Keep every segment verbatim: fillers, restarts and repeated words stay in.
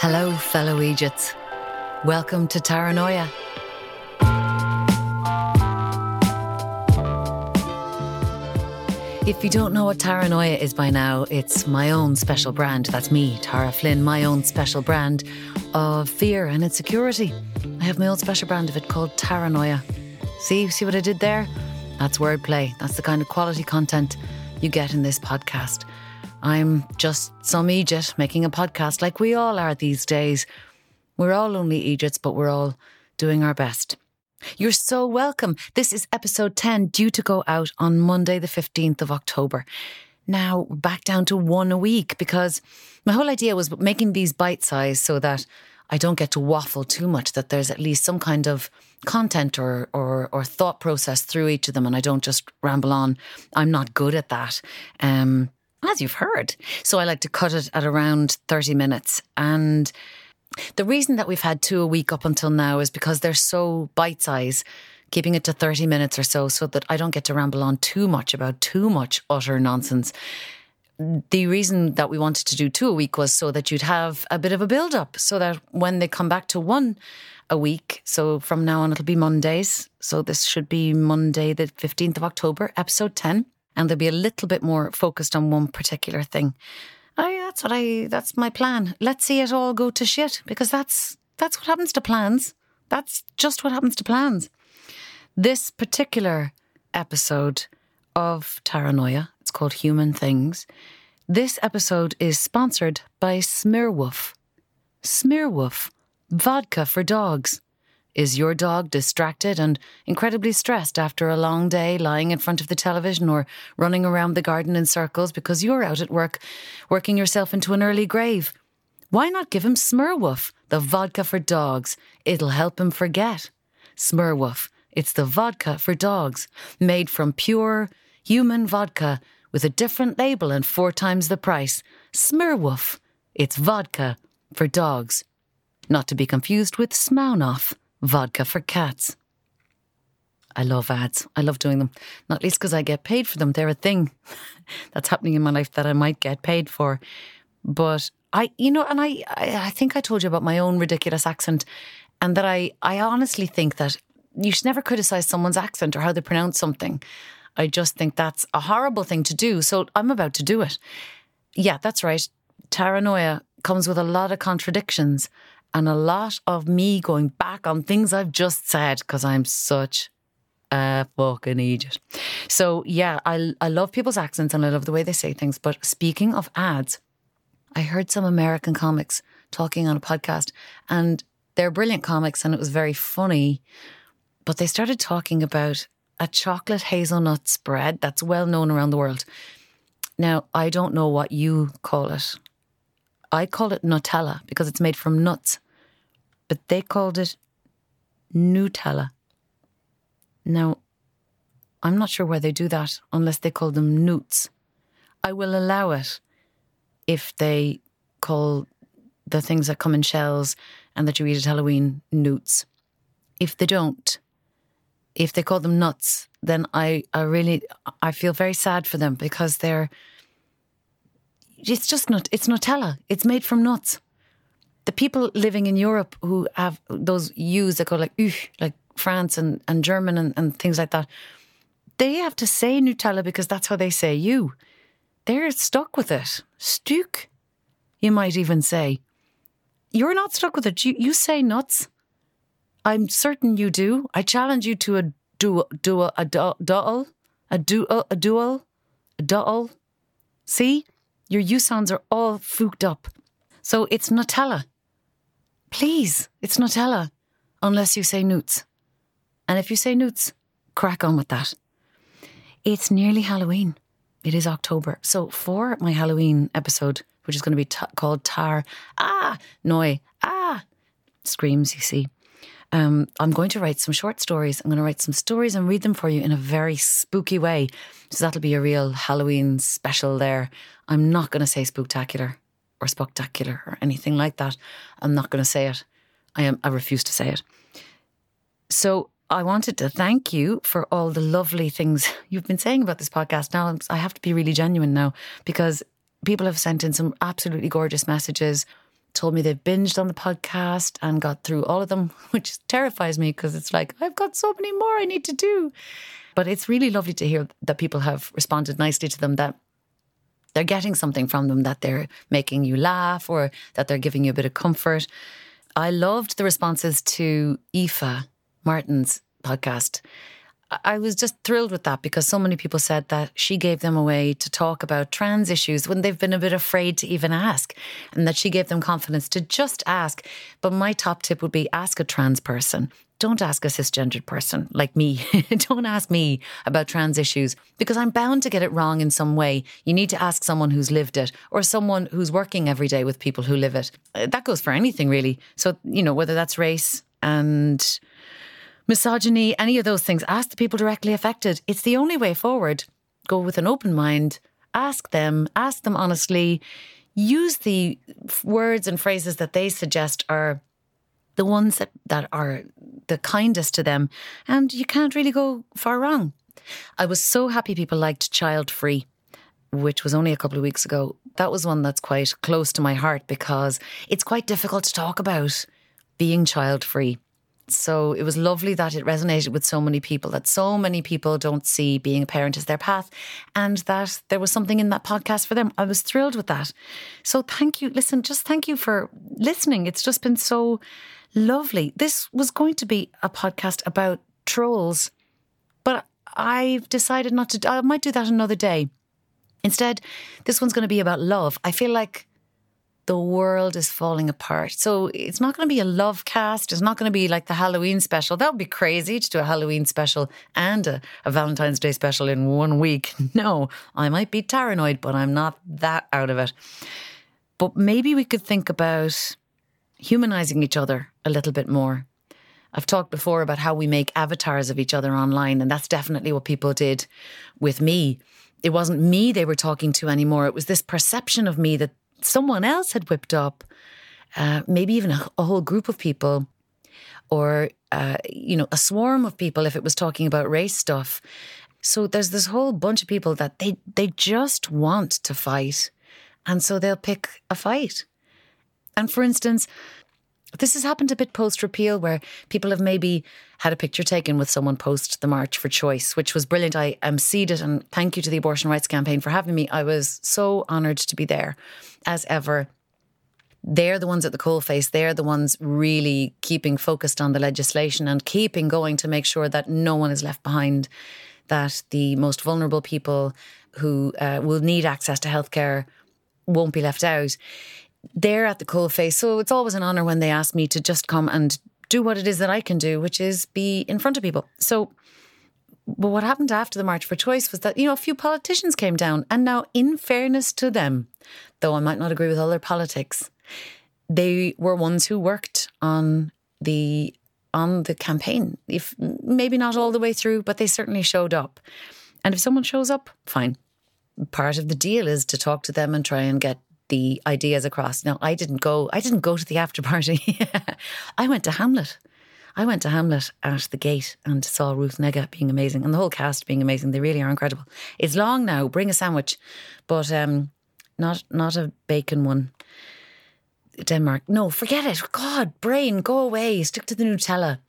Hello, fellow Egypts. Welcome to Taranoia. If you don't know what Taranoia is by now, it's my own special brand. That's me, Tara Flynn, my own special brand of fear and insecurity. I have my own special brand of it called Taranoia. See, see what I did there? That's wordplay. That's the kind of quality content you get in this podcast. I'm just some Egypt making a podcast like we all are these days. We're all only Egypts, but we're all doing our best. You're so welcome. This is episode ten, due to go out on Monday the fifteenth of October. Now, back down to one a week, because my whole idea was making these bite-sized so that I don't get to waffle too much, that there's at least some kind of content or, or, or thought process through each of them, and I don't just ramble on. I'm not good at that. Um... As you've heard. So I like to cut it at around thirty minutes. And the reason that we've had two a week up until now is because they're so bite-sized, keeping it to thirty minutes or so, so that I don't get to ramble on too much about too much utter nonsense. The reason that we wanted to do two a week was so that you'd have a bit of a build-up, so that when they come back to one a week, so from now on it'll be Mondays. So this should be Monday the fifteenth of October, episode ten. And they'll be a little bit more focused on one particular thing. I, that's what I. That's my plan. Let's see it all go to shit, because that's that's what happens to plans. That's just what happens to plans. This particular episode of Taranoia, it's called Human Things. This episode is sponsored by Smirwoof. Smirwoof, vodka for dogs. Is your dog distracted and incredibly stressed after a long day lying in front of the television or running around the garden in circles because you're out at work, working yourself into an early grave? Why not give him Smirwoof, the vodka for dogs? It'll help him forget. Smirwoof, it's the vodka for dogs, made from pure human vodka with a different label and four times the price. Smirwoof, it's vodka for dogs. Not to be confused with Smirnoff, vodka for cats. I love ads. I love doing them. Not least because I get paid for them. They're a thing that's happening in my life that I might get paid for. But I, you know, and I, I, I think I told you about my own ridiculous accent, and that I, I honestly think that you should never criticize someone's accent or how they pronounce something. I just think that's a horrible thing to do. So I'm about to do it. Yeah, that's right. Taranoia comes with a lot of contradictions and a lot of me going back on things I've just said, because I'm such a fucking idiot. So yeah, I, I love people's accents and I love the way they say things. But speaking of ads, I heard some American comics talking on a podcast, and they're brilliant comics and it was very funny. But they started talking about a chocolate hazelnut spread that's well known around the world. Now, I don't know what you call it. I call it Nutella because it's made from nuts, but they called it Nutella. Now, I'm not sure why they do that unless they call them newts. I will allow it if they call the things that come in shells and that you eat at Halloween newts. If they don't, if they call them nuts, then I, I really, I feel very sad for them, because they're, it's just not, it's Nutella. It's made from nuts. The people living in Europe who have those U's that go like, Ugh, like France and, and German and, and things like that, they have to say Nutella because that's how they say you. They're stuck with it. Stuck, you might even say. You're not stuck with it. You, you say nuts. I'm certain you do. I challenge you to a duel, duel, a duel, a duel, a duel, a duel. See? Your U sounds are all fooked up. So it's Nutella. Please, it's Nutella. Unless you say newts. And if you say newts, crack on with that. It's nearly Halloween. It is October. So for my Halloween episode, which is going to be t- called Tar, ah, Noi, ah, screams, you see. Um, I'm going to write some short stories. I'm going to write some stories and read them for you in a very spooky way. So that'll be a real Halloween special there. I'm not going to say spooktacular or spectacular or anything like that. I'm not going to say it. I am. I refuse to say it. So I wanted to thank you for all the lovely things you've been saying about this podcast. Now I have to be really genuine now, because people have sent in some absolutely gorgeous messages told me they've binged on the podcast and got through all of them, which terrifies me because it's like, I've got so many more I need to do. But it's really lovely to hear that people have responded nicely to them, that they're getting something from them, that they're making you laugh or that they're giving you a bit of comfort. I loved the responses to Aoife Martin's podcast. I was just thrilled with that because so many people said that she gave them a way to talk about trans issues when they've been a bit afraid to even ask, and that she gave them confidence to just ask. But my top tip would be ask a trans person. Don't ask a cisgendered person like me. Don't ask me about trans issues because I'm bound to get it wrong in some way. You need to ask someone who's lived it or someone who's working every day with people who live it. That goes for anything really. So, you know, whether that's race and misogyny, any of those things, ask the people directly affected. It's the only way forward. Go with an open mind, ask them, ask them honestly, use the words and phrases that they suggest are the ones that, that are the kindest to them, and you can't really go far wrong. I was so happy people liked Child Free, which was only a couple of weeks ago. That was one that's quite close to my heart because it's quite difficult to talk about being child free. So it was lovely that it resonated with so many people, that so many people don't see being a parent as their path, and that there was something in that podcast for them. I was thrilled with that. So thank you. Listen, just thank you for listening. It's just been so lovely. This was going to be a podcast about trolls, but I've decided not to. I might do that another day. Instead, this one's going to be about love. I feel like the world is falling apart. So it's not going to be a love cast. It's not going to be like the Halloween special. That would be crazy to do a Halloween special and a, a Valentine's Day special in one week. No, I might be paranoid, but I'm not that out of it. But maybe we could think about humanizing each other a little bit more. I've talked before about how we make avatars of each other online, and that's definitely what people did with me. It wasn't me they were talking to anymore. It was this perception of me that someone else had whipped up, uh, maybe even a, a whole group of people, or, uh, you know, a swarm of people if it was talking about race stuff. So there's this whole bunch of people that they, they just want to fight. And so they'll pick a fight. And for instance, this has happened a bit post-repeal where people have maybe had a picture taken with someone post the March for Choice, which was brilliant. I emceed it, and thank you to the Abortion Rights Campaign for having me. I was so honoured to be there, as ever. They're the ones at the coalface. They're the ones really keeping focused on the legislation and keeping going to make sure that no one is left behind, that the most vulnerable people who uh, will need access to healthcare won't be left out. They're at the coalface. So it's always an honour when they ask me to just come and do what it is that I can do, which is be in front of people. So but what happened after the March for Choice was that, you know, a few politicians came down, and now, in fairness to them, though I might not agree with all their politics, they were ones who worked on the on the campaign. If maybe not all the way through, but they certainly showed up. And if someone shows up, fine. Part of the deal is to talk to them and try and get the ideas across. Now, I didn't go, I didn't go to the after party. I went to Hamlet. I went to Hamlet at the gate and saw Ruth Negga being amazing, and the whole cast being amazing. They really are incredible. It's long now. Bring a sandwich, but um, not not a bacon one. Denmark. No, forget it. God, brain, go away. Stick to the Nutella.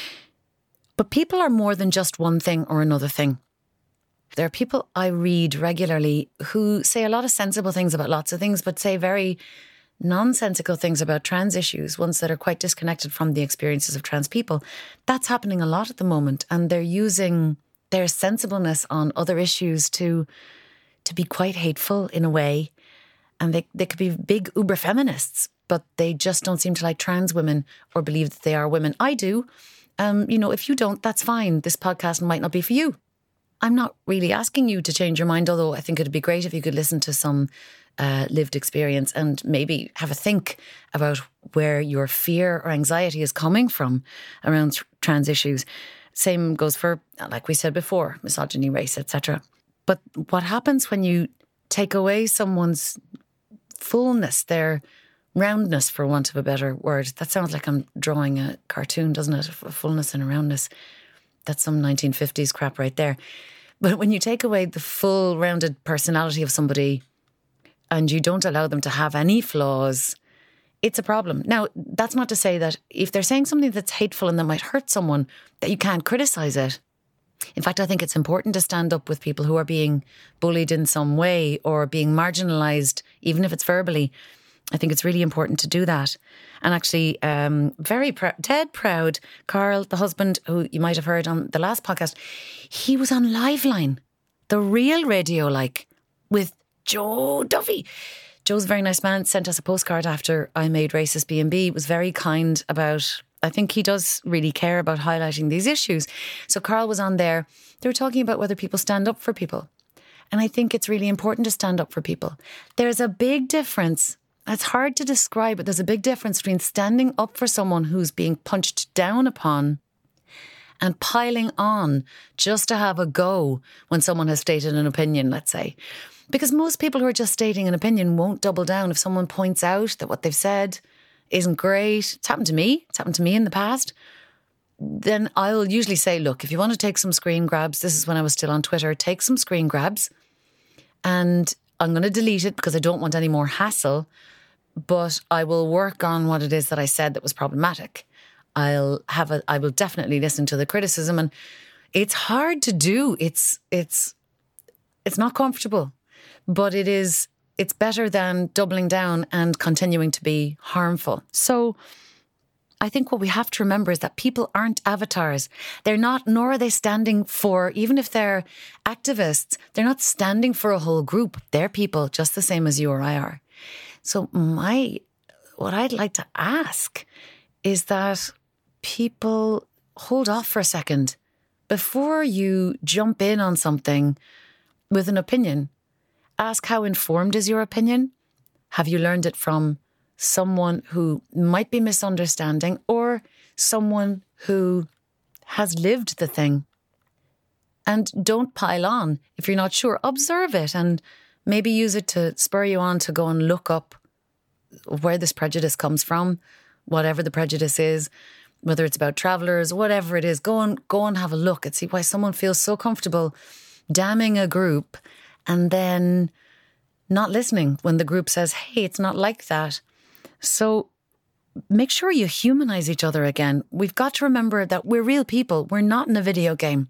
But people are more than just one thing or another thing. There are people I read regularly who say a lot of sensible things about lots of things, but say very nonsensical things about trans issues, ones that are quite disconnected from the experiences of trans people. That's happening a lot at the moment, and they're using their sensibleness on other issues to to be quite hateful in a way. And they, they could be big uber feminists, but they just don't seem to like trans women or believe that they are women. I do. Um, you know, if you don't, that's fine. This podcast might not be for you. I'm not really asking you to change your mind, although I think it'd be great if you could listen to some uh, lived experience and maybe have a think about where your fear or anxiety is coming from around th- trans issues. Same goes for, like we said before, misogyny, race, et cetera. But what happens when you take away someone's fullness, their roundness, for want of a better word? That sounds like I'm drawing a cartoon, doesn't it? A fullness and a roundness. That's some nineteen fifties crap right there. But when you take away the full rounded personality of somebody and you don't allow them to have any flaws, it's a problem. Now, that's not to say that if they're saying something that's hateful and that might hurt someone, that you can't criticise it. In fact, I think it's important to stand up with people who are being bullied in some way or being marginalised, even if it's verbally. I think it's really important to do that. And actually, um, very pr- dead proud, Carl, the husband, who you might have heard on the last podcast, he was on Liveline, the real radio, like, with Joe Duffy. Joe's a very nice man, sent us a postcard after I made Racist B and B, was very kind about, I think he does really care about highlighting these issues. So Carl was on there. They were talking about whether people stand up for people. And I think it's really important to stand up for people. There's a big difference. It's hard to describe, but there's a big difference between standing up for someone who's being punched down upon and piling on just to have a go when someone has stated an opinion, let's say. Because most people who are just stating an opinion won't double down if someone points out that what they've said isn't great. It's happened to me. It's happened to me in the past. Then I'll usually say, look, if you want to take some screen grabs, this is when I was still on Twitter, take some screen grabs and I'm going to delete it because I don't want any more hassle, but I will work on what it is that I said that was problematic. I'll have a, I will definitely listen to the criticism, and it's hard to do. It's, it's, it's not comfortable. But it is, it's better than doubling down and continuing to be harmful. So I think what we have to remember is that people aren't avatars. They're not, nor are they standing for, even if they're activists, they're not standing for a whole group. They're people just the same as you or I are. So my, what I'd like to ask is that people hold off for a second before you jump in on something with an opinion. Ask, how informed is your opinion? Have you learned it from someone who might be misunderstanding or someone who has lived the thing? And don't pile on. If you're not sure, observe it and maybe use it to spur you on to go and look up where this prejudice comes from, whatever the prejudice is, whether it's about travellers, whatever it is. Go and, go and have a look and see why someone feels so comfortable damning a group and then not listening when the group says, hey, it's not like that. So make sure you humanise each other again. We've got to remember that we're real people. We're not in a video game.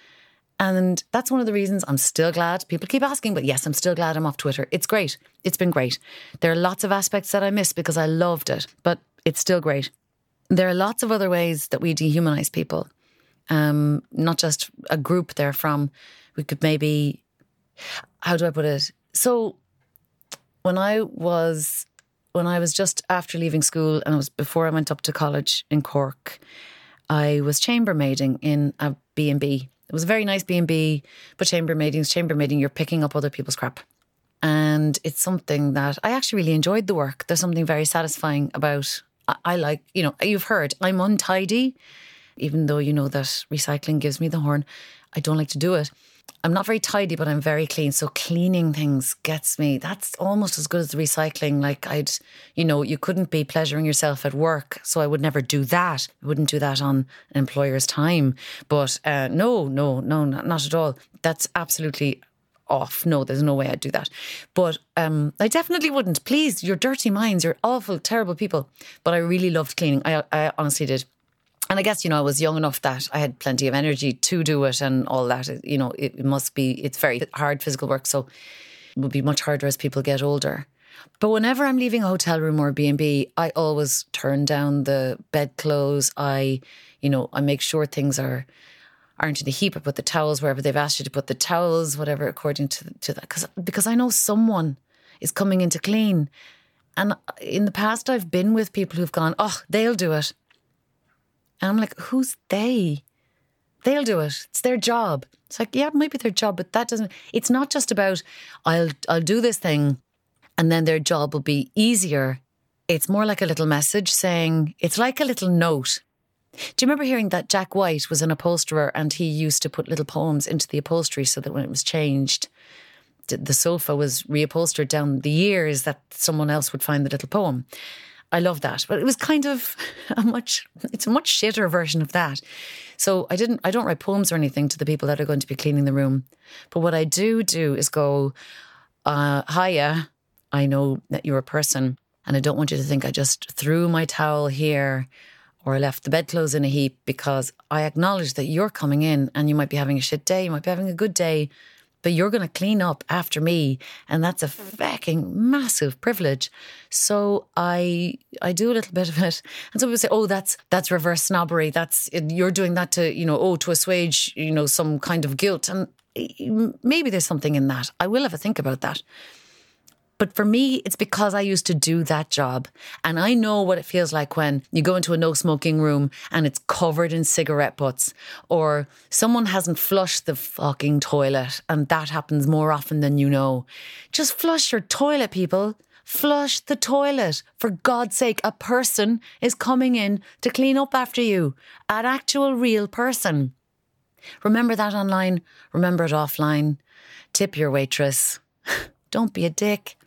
And that's one of the reasons I'm still glad. People keep asking, but yes, I'm still glad I'm off Twitter. It's great. It's been great. There are lots of aspects that I miss because I loved it, but it's still great. There are lots of other ways that we dehumanise people. Um, not just a group they're from. We could maybe... How do I put it? So when I was when I was just after leaving school and it was before I went up to college in Cork, I was chambermaiding in a B and B. It was a very nice B and B, but chambermaiding is chambermaiding. You're picking up other people's crap. And it's something that I actually really enjoyed the work. There's something very satisfying about, I, I like, you know, you've heard, I'm untidy, even though you know that recycling gives me the horn. I don't like to do it. I'm not very tidy, but I'm very clean. So cleaning things gets me. That's almost as good as the recycling. Like I'd, you know, you couldn't be pleasuring yourself at work. So I would never do that. I wouldn't do that on an employer's time. But uh, no, no, no, not, not at all. That's absolutely off. No, there's no way I'd do that. But um, I definitely wouldn't. Please, you're dirty minds. You're awful, terrible people. But I really loved cleaning. I, I honestly did. And I guess, you know, I was young enough that I had plenty of energy to do it and all that. You know, it must be, it's very hard physical work. So it would be much harder as people get older. But whenever I'm leaving a hotel room or a B and B, I always turn down the bedclothes. I, you know, I make sure things are, aren't in a heap. I put the towels wherever they've asked you to put the towels, whatever, according to, to that. Because because I know someone is coming in to clean. And in the past, I've been with people who've gone, oh, they'll do it. And I'm like, who's they? They'll do it. It's their job. It's like, yeah, it might be their job, but that doesn't, it's not just about, I'll I'll do this thing and then their job will be easier. It's more like a little message saying, it's like a little note. Do you remember hearing that Jack White was an upholsterer and he used to put little poems into the upholstery so that when it was changed, the sofa was reupholstered down the years that someone else would find the little poem. I love that. But it was kind of a much, it's a much shitter version of that. So I didn't, I don't write poems or anything to the people that are going to be cleaning the room. But what I do do is go, uh, hiya, I know that you're a person And I don't want you to think I just threw my towel here or I left the bedclothes in a heap, because I acknowledge that you're coming in and you might be having a shit day, you might be having a good day, but you're going to clean up after me, and that's a fucking massive privilege. So I I do a little bit of it. And some people say, oh, that's that's reverse snobbery. That's, you're doing that to, you know, oh, to assuage, you know, some kind of guilt. And maybe there's something in that. I will have a think about that. But for me, it's because I used to do that job. And I know what it feels like when you go into a no smoking room and it's covered in cigarette butts, or someone hasn't flushed the fucking toilet, and that happens more often than you know. Just flush your toilet, people. Flush the toilet. For God's sake, a person is coming in to clean up after you. An actual real person. Remember that online. Remember it offline. Tip your waitress. Don't be a dick.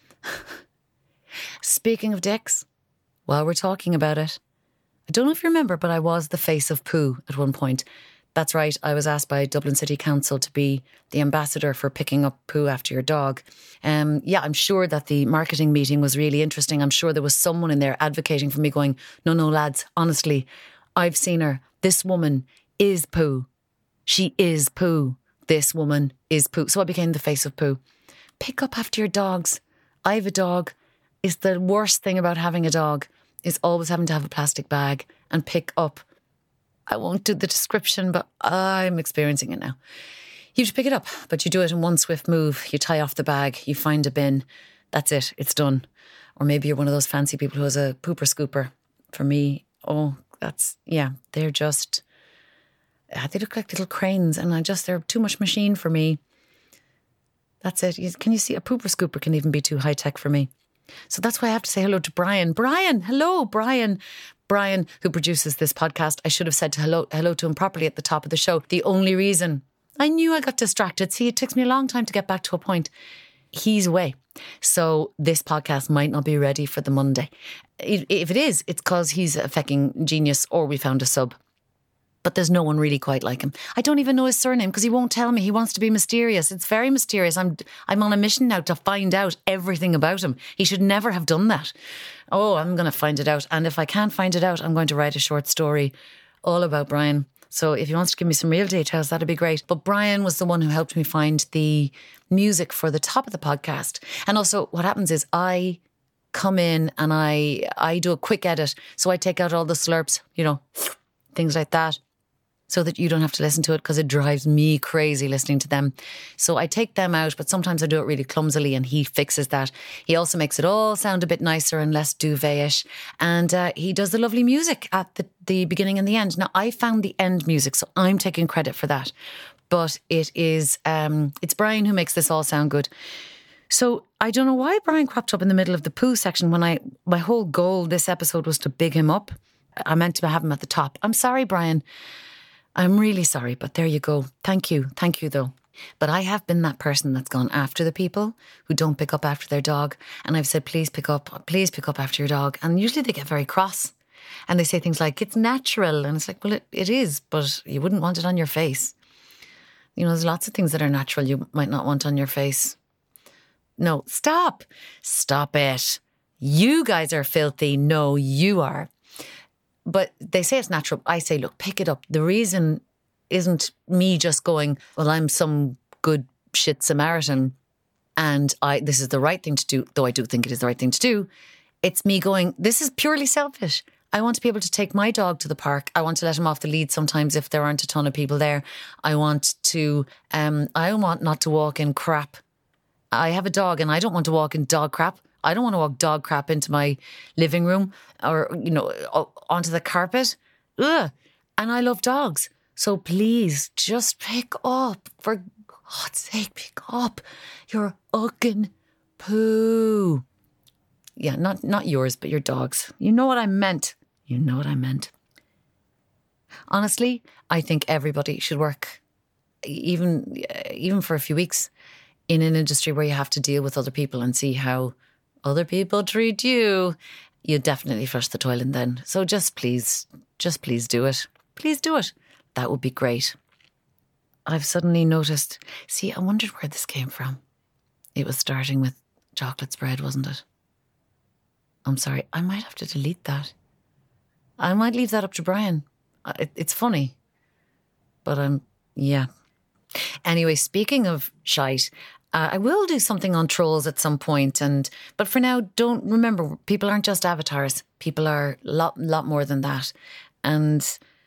Speaking of dicks, while we're talking about it, I don't know if you remember, but I was the face of poo at one point. That's right, I was asked by Dublin City Council to be the ambassador for picking up poo after your dog. Um, yeah, I'm sure that the marketing meeting was really interesting. I'm sure there was someone in there advocating for me, going, no, no, lads, honestly, I've seen her. This woman is poo. She is poo. This woman is poo. So I became the face of poo. Pick up after your dogs. I have a dog. It's the worst thing about having a dog is always having to have a plastic bag and pick up. I won't do the description, but I'm experiencing it now. You have to pick it up, but you do it in one swift move. You tie off the bag, you find a bin. That's it. It's done. Or maybe you're one of those fancy people who has a pooper scooper. For me, oh, that's, yeah, they're just, they look like little cranes, and I just, they're too much machine for me. That's it. Can you see, a pooper scooper can even be too high tech for me. So that's why I have to say hello to Brian. Brian, hello, Brian. Brian, who produces this podcast. I should have said to hello, hello to him properly at the top of the show. The only reason I knew I got distracted. See, it takes me a long time to get back to a point. He's away. So this podcast might not be ready for the Monday. If it is, it's because he's a fucking genius, or we found a sub. But there's no one really quite like him. I don't even know his surname because he won't tell me. He wants to be mysterious. It's very mysterious. I'm I'm on a mission now to find out everything about him. He should never have done that. Oh, I'm going to find it out. And if I can't find it out, I'm going to write a short story all about Brian. So if he wants to give me some real details, that'd be great. But Brian was the one who helped me find the music for the top of the podcast. And also what happens is I come in and I I do a quick edit. So I take out all the slurps, you know, things like that, so that you don't have to listen to it, because it drives me crazy listening to them. So I take them out, but sometimes I do it really clumsily and he fixes that. He also makes it all sound a bit nicer and less duvet-ish. And uh, he does the lovely music at the, the beginning and the end. Now, I found the end music, so I'm taking credit for that. But it is, um, it's Brian who makes this all sound good. So I don't know why Brian cropped up in the middle of the poo section when I, my whole goal this episode was to big him up. I meant to have him at the top. I'm sorry, Brian. I'm really sorry, but there you go. Thank you. Thank you, though. But I have been that person that's gone after the people who don't pick up after their dog. And I've said, please pick up, please pick up after your dog. And usually they get very cross. And they say things like, it's natural. And it's like, well, it, it is, but you wouldn't want it on your face. You know, there's lots of things that are natural you might not want on your face. No, stop. Stop it. You guys are filthy. No, you are. But they say it's natural. I say, look, pick it up. The reason isn't me just going, well, I'm some good shit Samaritan and I this is the right thing to do, though I do think it is the right thing to do. It's me going, this is purely selfish. I want to be able to take my dog to the park. I want to let him off the lead sometimes if there aren't a ton of people there. I want to, um, I want not to walk in crap. I have a dog and I don't want to walk in dog crap. I don't want to walk dog crap into my living room or, you know, onto the carpet. Ugh. And I love dogs. So please just pick up. For God's sake, pick up your fucking poo. Yeah, not, not yours, but your dog's. You know what I meant. You know what I meant. Honestly, I think everybody should work, even, even for a few weeks, in an industry where you have to deal with other people and see how other people treat you. You definitely flush the toilet then. So just please, just please do it. Please do it. That would be great. I've suddenly noticed, see, I wondered where this came from. It was starting with chocolate spread, wasn't it? I'm sorry, I might have to delete that. I might leave that up to Brian. It, it's funny. But I'm, yeah. Anyway, speaking of shite, uh, I will do something on trolls at some point, and but for now, don't remember, people aren't just avatars. People are a lot, lot more than that. And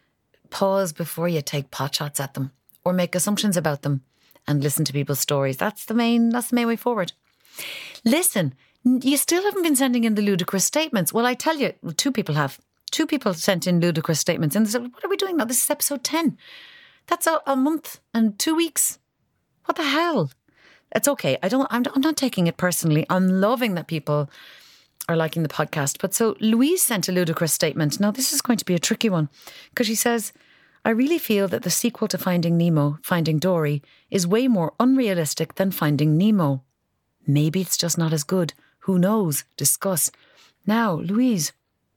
pause before you take pot shots at them or make assumptions about them, and listen to people's stories. That's the main, that's the main way forward. Listen, you still haven't been sending in the ludicrous statements. Well, I tell you, two people have. Two people sent in ludicrous statements, and they said, what are we doing now? This is episode ten. That's a, a month and two weeks. What the hell? It's okay. I don't, I'm, I'm not taking it personally. I'm loving that people are liking the podcast. But so Louise sent a ludicrous statement. Now, this is going to be a tricky one, because she says, I really feel that the sequel to Finding Nemo, Finding Dory, is way more unrealistic than Finding Nemo. Maybe it's just not as good. Who knows? Discuss. Now, Louise,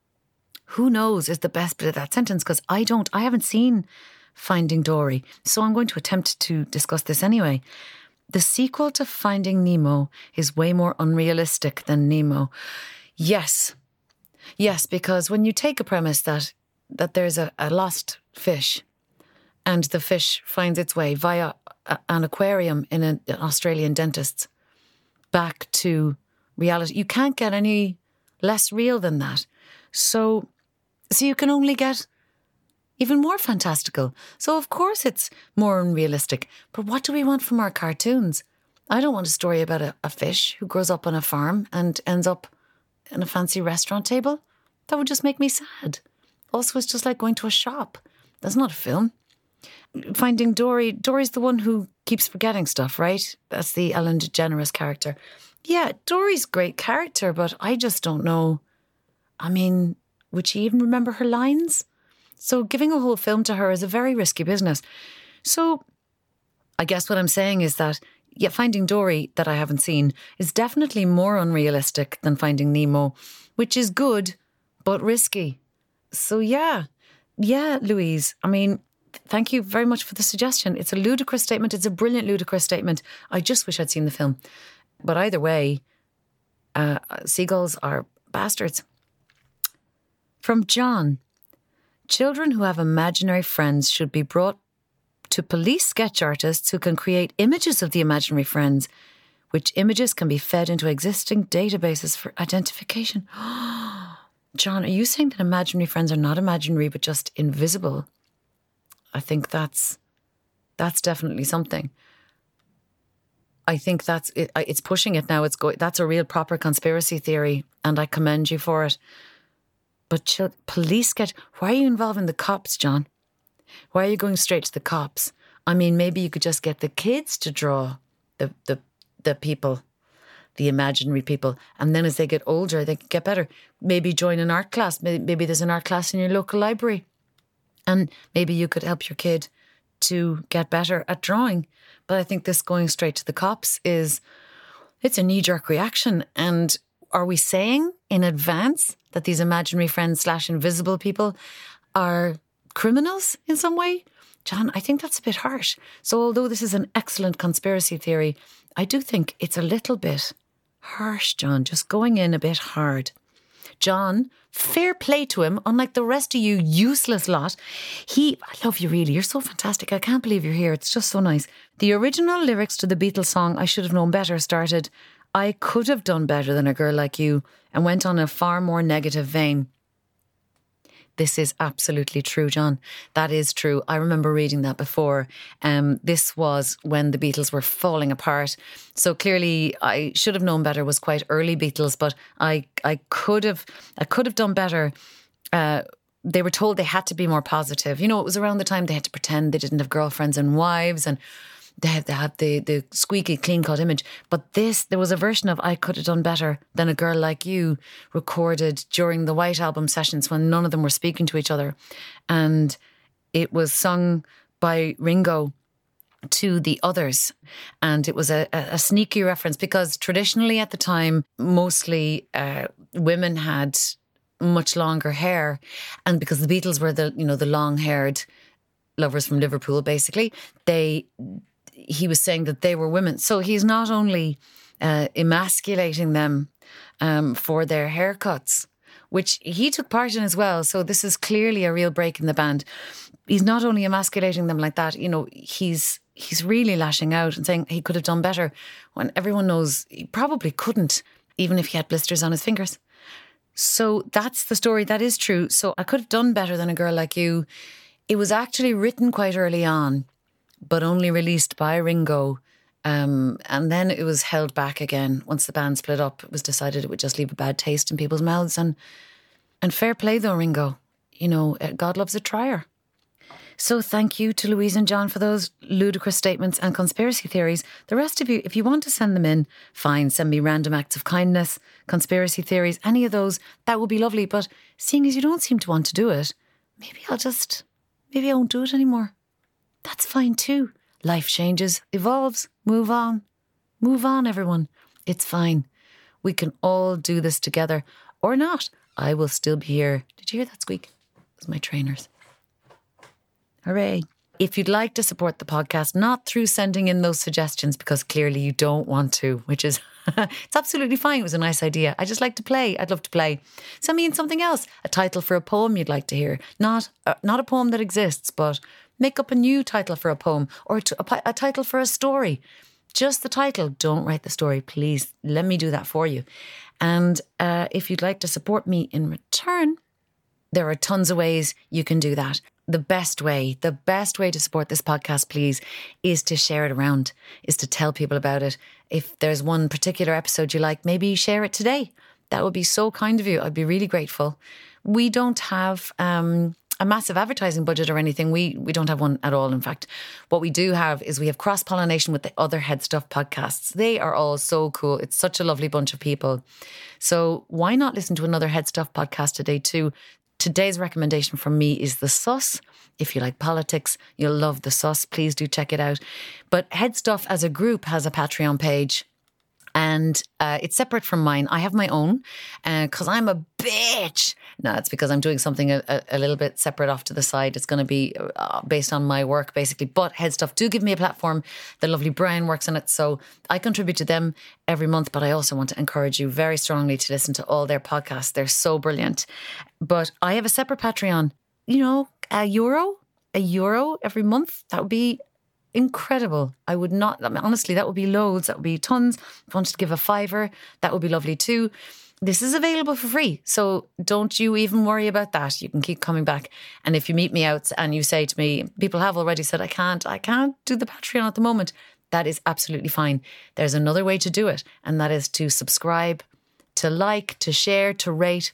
who knows is the best bit of that sentence, because I don't, I haven't seen Finding Dory, so I'm going to attempt to discuss this anyway. The sequel to Finding Nemo is way more unrealistic than Nemo. Yes. Yes, because when you take a premise that that there's a, a lost fish and the fish finds its way via a, an aquarium in a, an Australian dentist's back to reality, you can't get any less real than that. So, so you can only get even more fantastical. So of course it's more unrealistic. But what do we want from our cartoons? I don't want a story about a, a fish who grows up on a farm and ends up in a fancy restaurant table. That would just make me sad. Also, it's just like going to a shop. That's not a film. Finding Dory, Dory's the one who keeps forgetting stuff, right? That's the Ellen DeGeneres character. Yeah, Dory's a great character, but I just don't know. I mean, would she even remember her lines? So giving a whole film to her is a very risky business. So I guess what I'm saying is that, yeah, Finding Dory, that I haven't seen, is definitely more unrealistic than Finding Nemo, which is good, but risky. So yeah, yeah, Louise, I mean, thank you very much for the suggestion. It's a ludicrous statement. It's a brilliant ludicrous statement. I just wish I'd seen the film. But either way, uh, seagulls are bastards. From John. Children who have imaginary friends should be brought to police sketch artists who can create images of the imaginary friends, which images can be fed into existing databases for identification. John, are you saying that imaginary friends are not imaginary but just invisible? I think that's that's definitely something. I think that's it, it's pushing it now. It's go, that's a real proper conspiracy theory, and I commend you for it. But ch- police sketch, why are you involving the cops, John? Why are you going straight to the cops? I mean, maybe you could just get the kids to draw the the the people, the imaginary people, and then as they get older, they can get better. Maybe join an art class. Maybe, maybe there's an art class in your local library, and maybe you could help your kid to get better at drawing. But I think this going straight to the cops is, it's a knee-jerk reaction. And are we saying in advance that these imaginary friends slash invisible people are criminals in some way? John, I think that's a bit harsh. So although this is an excellent conspiracy theory, I do think it's a little bit harsh, John, just going in a bit hard. John, fair play to him, unlike the rest of you useless lot. He, I love you really, you're so fantastic. I can't believe you're here. It's just so nice. The original lyrics to the Beatles song, I Should Have Known Better, started, I could have done better than a girl like you, and went on a far more negative vein. This is absolutely true, John. That is true. I remember reading that before. Um, this was when the Beatles were falling apart. So clearly, I Should Have Known Better was quite early Beatles, but I I could have I could have done better. Uh, they were told they had to be more positive. You know, it was around the time they had to pretend they didn't have girlfriends and wives, and they had, they had the, the squeaky, clean-cut image. But this, there was a version of I Could Have Done Better Than a Girl Like You recorded during the White Album sessions when none of them were speaking to each other. And it was sung by Ringo to the others. And it was a, a sneaky reference because traditionally at the time, mostly uh, women had much longer hair. And because the Beatles were the, you know, the long-haired lovers from Liverpool, basically, they... he was saying that they were women. So he's not only uh, emasculating them um, for their haircuts, which he took part in as well. So this is clearly a real break in the band. He's not only emasculating them like that, you know, he's he's really lashing out and saying he could have done better when everyone knows he probably couldn't, even if he had blisters on his fingers. So that's the story. That is true. So I could have done better than A Girl Like You. It was actually written quite early on, but only released by Ringo. Um, and then it was held back again. Once the band split up, it was decided it would just leave a bad taste in people's mouths. And, and fair play though, Ringo. You know, God loves a trier. So thank you to Louise and John for those ludicrous statements and conspiracy theories. The rest of you, if you want to send them in, fine, send me random acts of kindness, conspiracy theories, any of those, that would be lovely. But seeing as you don't seem to want to do it, maybe I'll just, maybe I won't do it anymore. That's fine too. Life changes, evolves, move on. Move on, everyone. It's fine. We can all do this together. Or not. I will still be here. Did you hear that squeak? It was my trainers. Hooray. If you'd like to support the podcast, not through sending in those suggestions, because clearly you don't want to, which is, it's absolutely fine. It was a nice idea. I just like to play. I'd love to play. Send me in something else. A title for a poem you'd like to hear. Not, uh, not a poem that exists, but make up a new title for a poem or a, a title for a story. Just the title. Don't write the story, please. Let me do that for you. And uh, if you'd like to support me in return, there are tons of ways you can do that. The best way, the best way to support this podcast, please, is to share it around, is to tell people about it. If there's one particular episode you like, maybe share it today. That would be so kind of you. I'd be really grateful. We don't have um, a massive advertising budget or anything. We we don't have one at all, in fact. What we do have is we have cross-pollination with the other Head Stuff podcasts. They are all so cool. It's such a lovely bunch of people. So why not listen to another Head Stuff podcast today too? Today's recommendation from me is The Sus. If you like politics, you'll love The Sus. Please do check it out. But Head Stuff as a group has a Patreon page. And uh, it's separate from mine. I have my own because uh, I'm a bitch. No, it's because I'm doing something a, a, a little bit separate off to the side. It's going to be uh, based on my work, basically. But Head Stuff do give me a platform. The lovely Brian works on it. So I contribute to them every month. But I also want to encourage you very strongly to listen to all their podcasts. They're so brilliant. But I have a separate Patreon. You know, a euro, a euro every month. That would be incredible. I would not, I mean, honestly, that would be loads. That would be tons. If you wanted to give a fiver, that would be lovely too. This is available for free. So don't you even worry about that. You can keep coming back. And if you meet me out and you say to me, people have already said, I can't, I can't do the Patreon at the moment. That is absolutely fine. There's another way to do it. And that is to subscribe, to like, to share, to rate.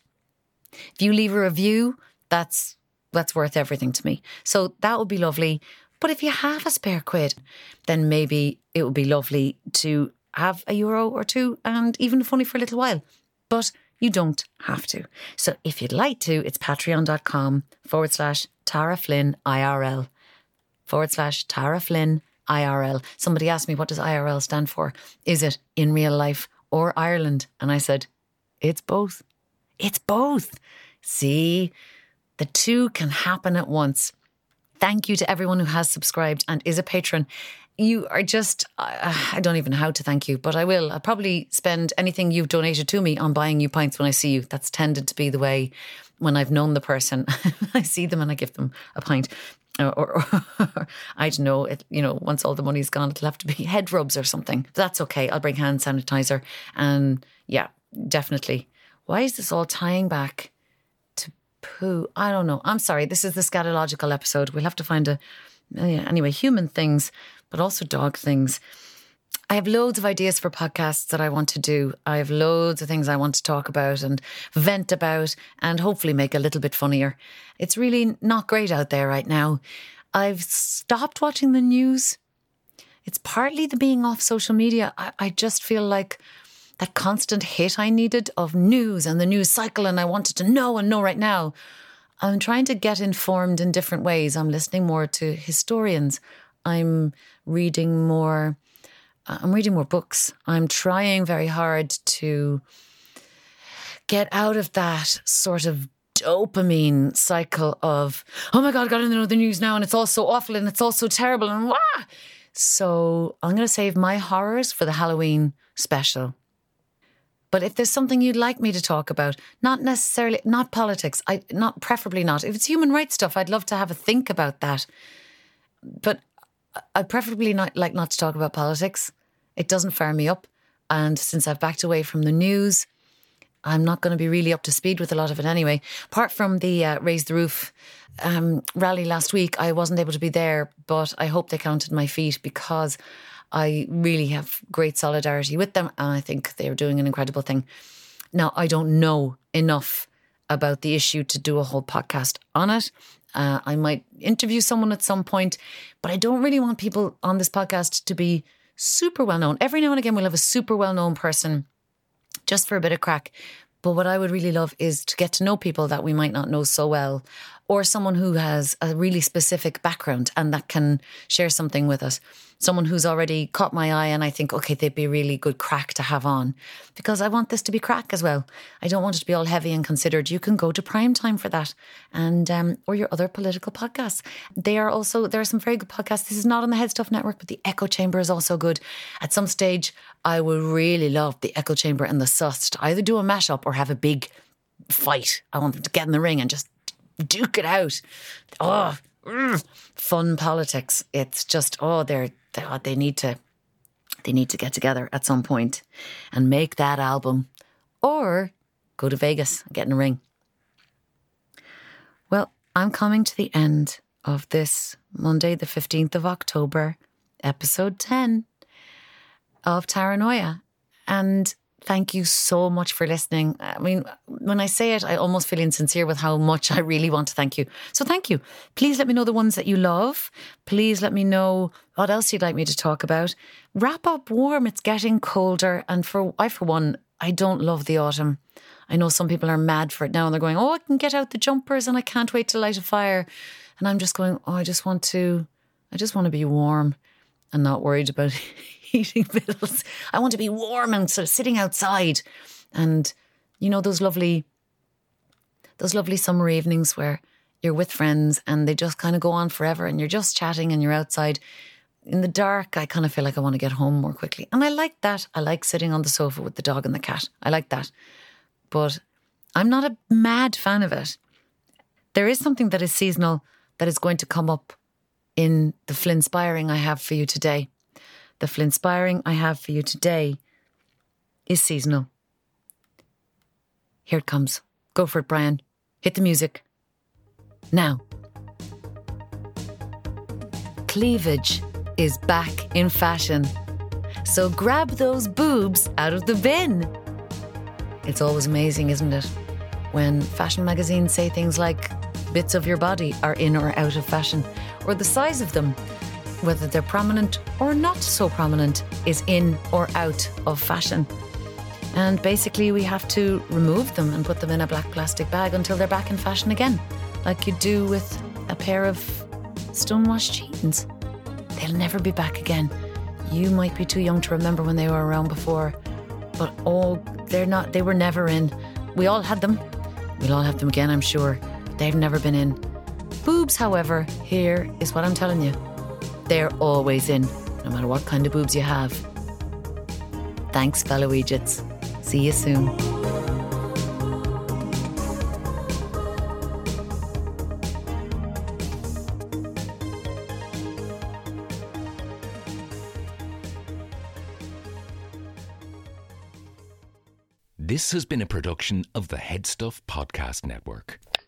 If you leave a review, that's, that's worth everything to me. So that would be lovely. But if you have a spare quid, then maybe it would be lovely to have a euro or two and even funny for a little while. But you don't have to. So if you'd like to, it's patreon.com forward slash Tara Flynn IRL. Forward slash Tara Flynn IRL. Somebody asked me, what does I R L stand for? Is it in real life or Ireland? And I said, it's both. It's both. See, the two can happen at once. Thank you to everyone who has subscribed and is a patron. You are just, uh, I don't even know how to thank you, but I will. I'll probably spend anything you've donated to me on buying you pints when I see you. That's tended to be the way when I've known the person. I see them and I give them a pint. Or, or, or I don't know, it, you know, once all the money's gone, it'll have to be head rubs or something. But that's okay. I'll bring hand sanitizer. And yeah, definitely. Why is this all tying back? Poo. I don't know. I'm sorry. This is the scatological episode. We'll have to find a... Yeah, anyway, human things, but also dog things. I have loads of ideas for podcasts that I want to do. I have loads of things I want to talk about and vent about and hopefully make a little bit funnier. It's really not great out there right now. I've stopped watching the news. It's partly the being off social media. I, I just feel like that constant hit I needed of news and the news cycle, and I wanted to know and know right now. I'm trying to get informed in different ways. I'm listening more to historians. I'm reading more. I'm reading more books. I'm trying very hard to get out of that sort of dopamine cycle of, oh my God, I got to know the news now and it's all so awful and it's all so terrible and wah! So I'm going to save my horrors for the Halloween special. But if there's something you'd like me to talk about, not necessarily, not politics, I not preferably not. If it's human rights stuff, I'd love to have a think about that. But I'd preferably not like not to talk about politics. It doesn't fire me up. And since I've backed away from the news, I'm not going to be really up to speed with a lot of it anyway. Apart from the uh, Raise the Roof um, rally last week, I wasn't able to be there, but I hope they counted my feet because I really have great solidarity with them, and I think they're doing an incredible thing. Now, I don't know enough about the issue to do a whole podcast on it. Uh, I might interview someone at some point, but I don't really want people on this podcast to be super well known. Every now and again, we'll have a super well known person just for a bit of crack. But what I would really love is to get to know people that we might not know so well, or someone who has a really specific background and that can share something with us. Someone who's already caught my eye and I think, okay, they'd be really good crack to have on, because I want this to be crack as well. I don't want it to be all heavy and considered. You can go to Prime Time for that, and um, or your other political podcasts. They are also, there are some very good podcasts. This is not on the Head Stuff Network, but the Echo Chamber is also good. At some stage, I would really love the Echo Chamber and the Sus to either do a mashup or have a big fight. I want them to get in the ring and just duke it out. Oh, mm, fun politics. It's just, oh, they're, they, they need to, they need to get together at some point and make that album, or go to Vegas and get in a ring. Well, I'm coming to the end of this Monday, the fifteenth of October, episode ten of Taranoia. And thank you so much for listening. I mean, when I say it, I almost feel insincere with how much I really want to thank you. So thank you. Please let me know the ones that you love. Please let me know what else you'd like me to talk about. Wrap up warm. It's getting colder. And for I, for one, I don't love the autumn. I know some people are mad for it now and they're going, oh, I can get out the jumpers and I can't wait to light a fire. And I'm just going, oh, I just want to, I just want to be warm and not worried about heating bills. I want to be warm and sort of sitting outside, and you know those lovely, those lovely summer evenings where you're with friends and they just kind of go on forever, and you're just chatting and you're outside in the dark. I kind of feel like I want to get home more quickly, and I like that. I like sitting on the sofa with the dog and the cat. I like that, but I'm not a mad fan of it. There is something that is seasonal that is going to come up in the Flinspiring I have for you today. The Flinspiring I have for you today is seasonal. Here it comes. Go for it, Brian. Hit the music. Now. Cleavage is back in fashion. So grab those boobs out of the bin. It's always amazing, isn't it? When fashion magazines say things like bits of your body are in or out of fashion, or the size of them, whether they're prominent or not so prominent, is in or out of fashion. And basically we have to remove them and put them in a black plastic bag until they're back in fashion again, like you do with a pair of stonewashed jeans. They'll never be back again. You might be too young to remember when they were around before, but oh, they're not, they were never in. We all had them. We'll all have them again, I'm sure. But they've never been in. Boobs, however, here is what I'm telling you. They're always in, no matter what kind of boobs you have. Thanks, fellow Egypts. See you soon. This has been a production of the Head Stuff Podcast Network.